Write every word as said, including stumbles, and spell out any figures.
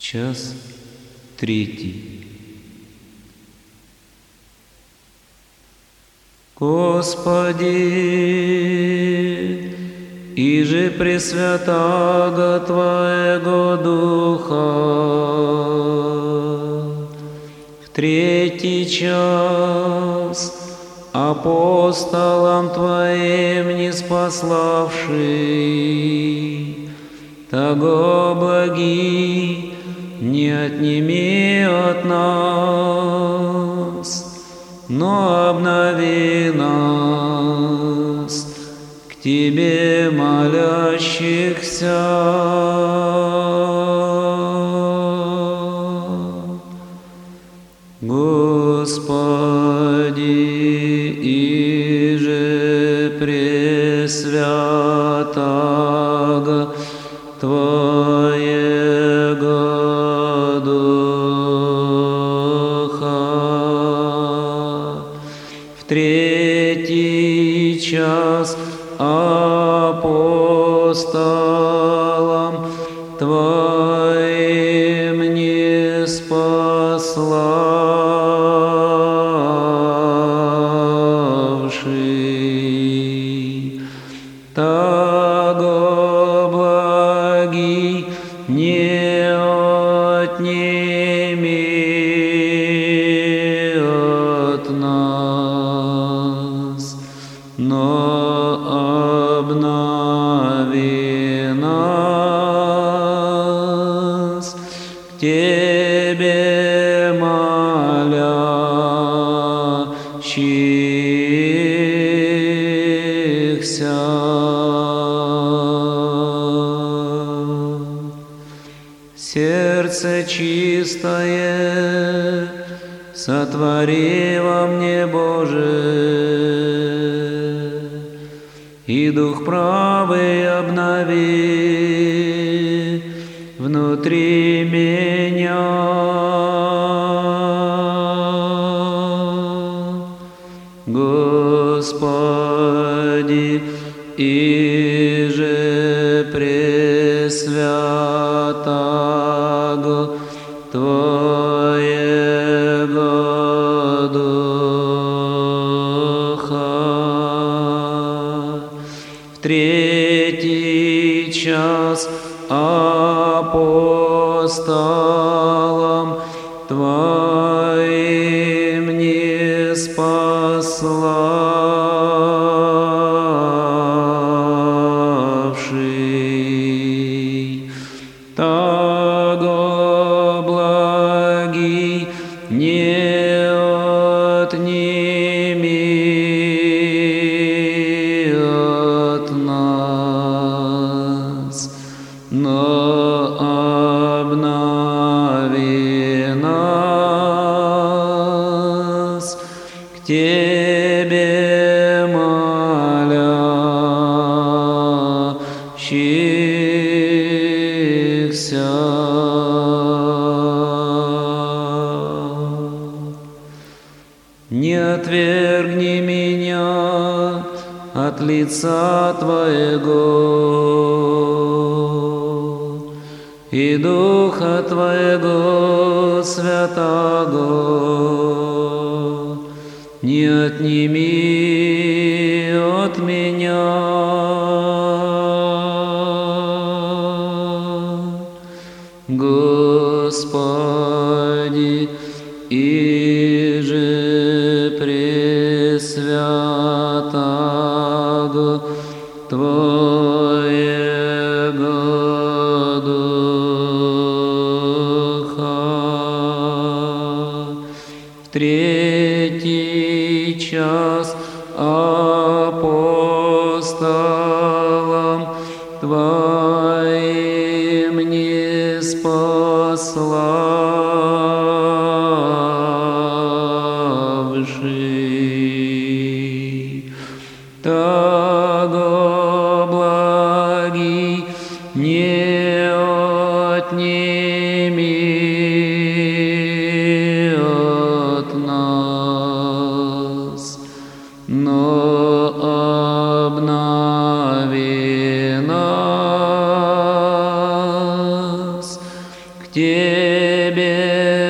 Час третий. Господи, иже пресвятаго Твоего Духа, в третий час апостолам Твоим ниспославший, того благи не отними от нас, но обнови нас, к Тебе молящихся. Господи, иже пресвятаго Твоего Духа, в третий час апостолам Твоим ниспославший, того благи не отними от нас, но обнови нас, к Тебе молящихся. Сердце чистое сотвори во мне, Боже, и дух правый обнови внутри меня. Господи, иже пресвятаго Твоего Духа, в третий час апостолам Твоим ниспославший, того благи не отними от нас, но обнови нас, к Тебе молящихся. Не отвергни меня от лица Твоего, и Духа Твоего Святаго не отними от меня. Господи, иже пресвятаго Твоего Духа, в третий час апостолам Твоим ниспославший, того благи не отними от нас, но обнови нас, Тебе